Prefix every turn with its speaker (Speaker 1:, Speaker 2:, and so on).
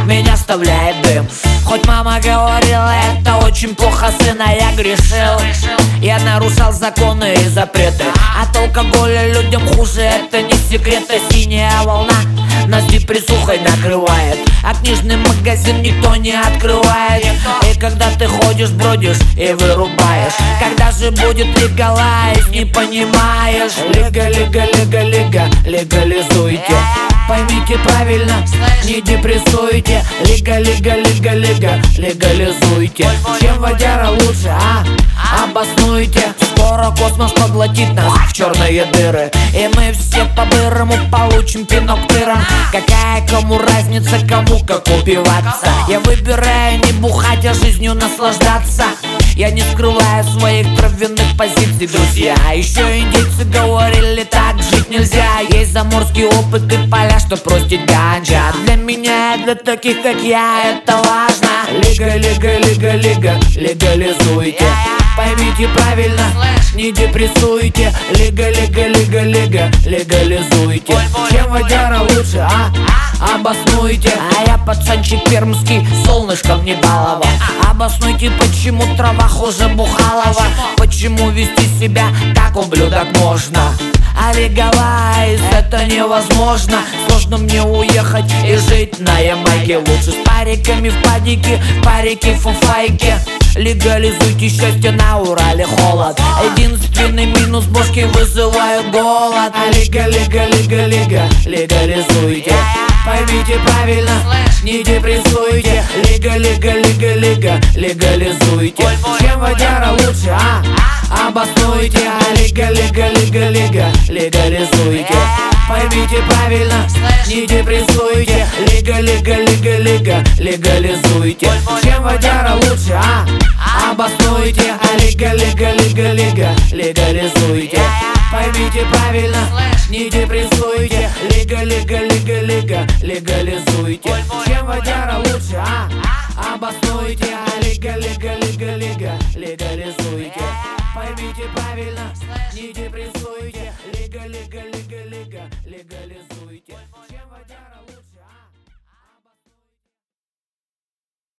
Speaker 1: меня оставляет дым. Хоть мама говорила, это очень плохо, сына, я грешил. Я нарушал законы и запреты. От алкоголя людям хуже, это не секрет. Синяя волна нас депрессухой накрывает, а книжный магазин никто не открывает. И когда ты ходишь, бродишь и вырубаешь, когда же будет легалайз, не понимаешь. Лига, лига, лига, лига, легализуйте. Поймите правильно, не депрессуйте. Лига, лига, лига, лига, легализуйте. Чем водяра лучше, а? Обоснуйте. Скоро космос поглотит нас в черные дыры, и мы все по-бырому получим пинок тыром. Какая кому разница, кому как упиваться? Я выбираю не бухать, а жизнью наслаждаться. Я не скрываю своих травяных позиций, друзья. Еще индейцы говорили, так жить нельзя. Есть заморский опыт и поля, что простить ганджа. Для меня и для таких, как я, это важно. Лига, лига, лига, лига, легализуйте. Поймите правильно, не депрессуйте. Лига, лига, лига, лига, легализуйте. Чем водяра лучше, а? Обоснуйте. А я пацанчик пермский, солнышком не баловал. Обоснуйте, почему трава хуже Бухалова. Почему вести себя как ублюдок можно, а легалайз это невозможно. Сложно мне уехать и жить на Ямайке. Лучше с париками в падике, парики в фуфайке. Легализуйте счастье, на Урале холод. Единственный минус, бошки вызывают голод. А лига, лига, лига, лига, легализуйте. Поймите правильно, не депрессуйте. Лига, лига, лига, лига, легализуйте. Чем водяра лучше, а? Обоснуйте. А лига, лига, лига, лига, легализуйте. Поймите правильно, не депрессуйте. Лига, лига, лига, лига, легализуйте. Чем водяра лучше, а? Обоснуйте. А лига, лига, лига, лига, легализуйте. Поймите правильно, не депрессуйте. Лига, лига, лига, лига, легализуйте. Чем водяра лучше, а? Обоснуйте. А лига, лига, лига, лига, легализуйте.